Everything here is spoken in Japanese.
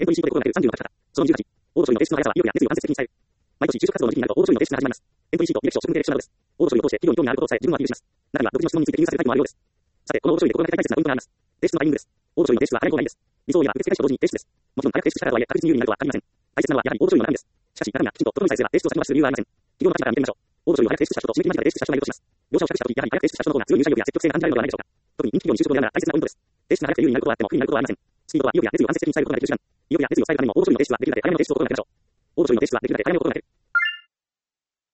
エントリーシートで心がける30の書き方。その28、応募書類の提出の速さは意欲や熱意を間接的に伝える。毎年就職活動の時期になると応募書類の提出が始まります。エントリーシート、履歴書、職務経歴書などです。応募書類を通して企業に興味があることを伝え、自分は理由します。中には独自の質問について記入されるタイプもあるようです。さて、この応募書類で心がけたい大切なポイントがあります。提出のタイミングです。応募書類の提出は早い方がいいです。理想には受付開始と同時に提出です。もちろん早く提出したからとはいえ確実に有利になるとは限りません。大切なのはやはり応募書類の中身です。しかし、中身がきちんと整いさえすれば提出を先延ばしする理由はありません。企業の立場から見てみましょう。応募書類を早く提出した人と締め切り間近で提出した人がいるとします。両者を比較したとき、やはり早く提出した人の方が強い入社意欲や積極性が感じられるのではないでしょうか。特に人気企業に就職を選ぶなら大切なポイントです。提出が早くて有利になることはあっても不利になることはありません。スピードは意欲や熱意を間接的に伝えることができる手段。意欲や熱意を伝えるためにも応募書類の提出はできるだけ早めの提出を心がけましょう。応募書類の提出はできるだけ早めの心がける。